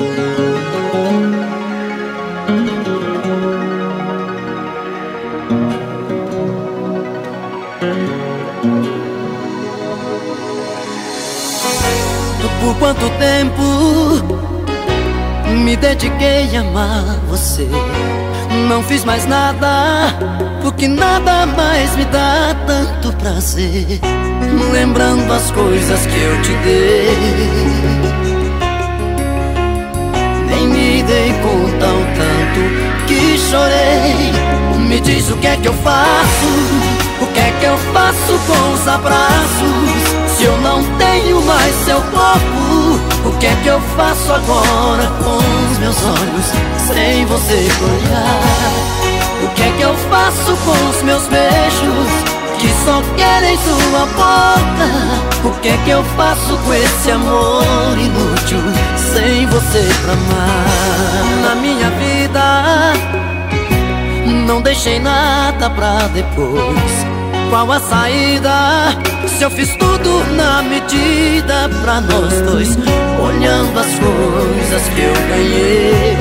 Por quanto tempo me dediquei a amar você? Não fiz mais nada, porque nada mais me dá tanto prazer. Lembrando as coisas que eu te dei, nem me dei conta o tanto que chorei. Me diz o que é que eu faço, o que é que eu faço com os abraços? Se eu não tenho mais seu corpo, o que é que eu faço agora com os meus olhos sem você olhar? O que é que eu faço com os meus beijos que só querem sua boca? O que é que eu faço com esse amor inútil sem você pra amar? Na minha vida não deixei nada pra depois. Qual a saída se eu fiz tudo na medida pra nós dois? Olhando as coisas que eu ganhei,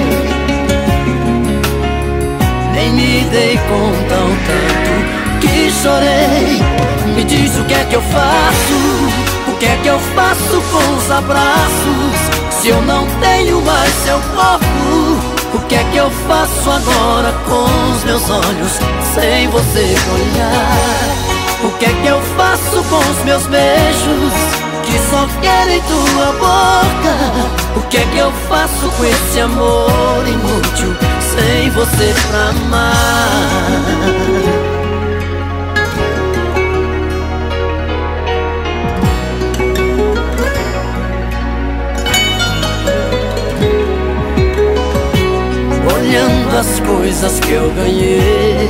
nem me dei conta o tanto que chorei. Me diz o que é que eu faço, o que é que eu faço com os abraços? Se eu não tenho mais seu corpo, o que é que eu faço agora com os meus olhos sem você olhar? O que é que eu faço com os meus beijos que só querem tua boca? O que é que eu faço com esse amor inútil sem você pra amar? Olhando as coisas que eu ganhei,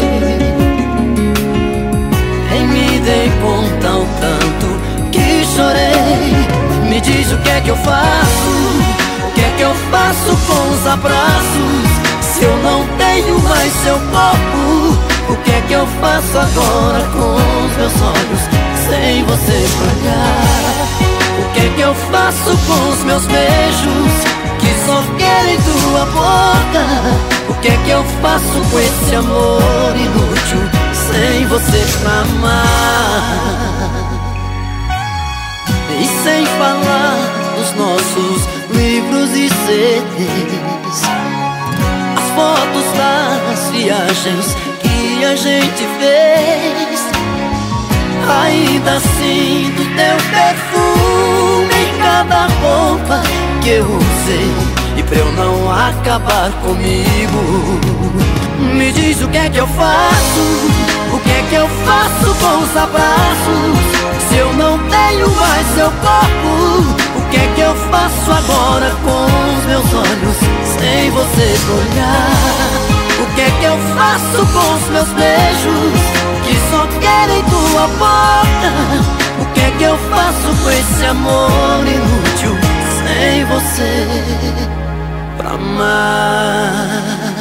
nem me dei conta o tanto que chorei. Me diz o que é que eu faço, o que é que eu faço com os abraços? Se eu não tenho mais seu corpo, o que é que eu faço agora com os meus olhos sem você olhar? O que é que eu faço com os meus beijos que só querem tua boca? O que é que eu faço com esse amor inútil sem você pra amar? E sem falar dos nossos livros e CDs, as fotos das viagens que a gente fez. Ainda sinto teu perfume em cada roupa que eu usei, e pra eu não acabar comigo, me diz o que é que eu faço, o que é que eu faço com os abraços? Se eu não tenho mais seu corpo, o que é que eu faço agora com os meus olhos sem você olhar? O que é que eu faço com os meus beijos que só querem tua boca? O que é que eu faço com esse amor inútil sem você pra amar?